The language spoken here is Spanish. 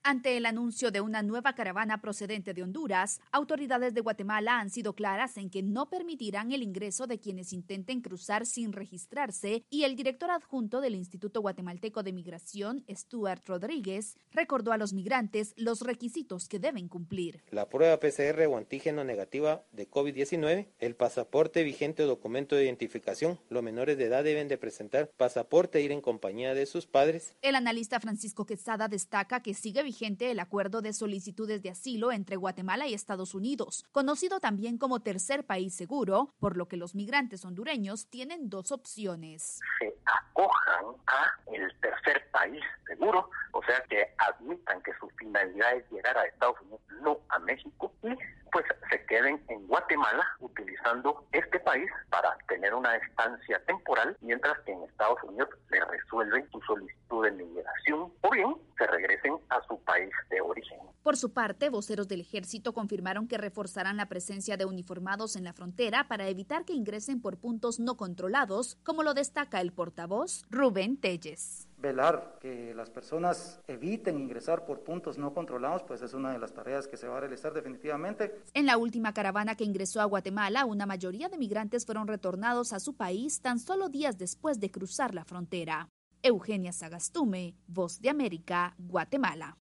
Ante el anuncio de una nueva caravana procedente de Honduras, autoridades de Guatemala han sido claras en que no permitirán el ingreso de quienes intenten cruzar sin registrarse, y el director adjunto del Instituto Guatemalteco de Migración, Stuart Rodríguez, recordó a los migrantes los requisitos que deben cumplir. La prueba PCR o antígeno negativa de COVID-19, el pasaporte vigente o documento de identificación. Los menores de edad deben de presentar pasaporte e ir en compañía de sus padres. El analista Francisco Quesada destaca que sigue vigente el acuerdo de solicitudes de asilo entre Guatemala y Estados Unidos, conocido también como tercer país seguro, por lo que los migrantes hondureños tienen dos opciones. Se acojan a el tercer país seguro, o sea que admitan que su finalidad es llegar a Estados Unidos, no a México, y pues se queden en Guatemala utilizando este país para tener una estancia temporal, mientras que en Estados Unidos le resuelven su solicitud de migración o bien se regresen a su país de origen. Por su parte, voceros del Ejército confirmaron que reforzarán la presencia de uniformados en la frontera para evitar que ingresen por puntos no controlados, como lo destaca el portavoz Rubén Telles. Velar que las personas eviten ingresar por puntos no controlados, pues es una de las tareas que se va a realizar definitivamente. En la última caravana que ingresó a Guatemala, una mayoría de migrantes fueron retornados a su país tan solo días después de cruzar la frontera. Eugenia Sagastume, Voz de América, Guatemala.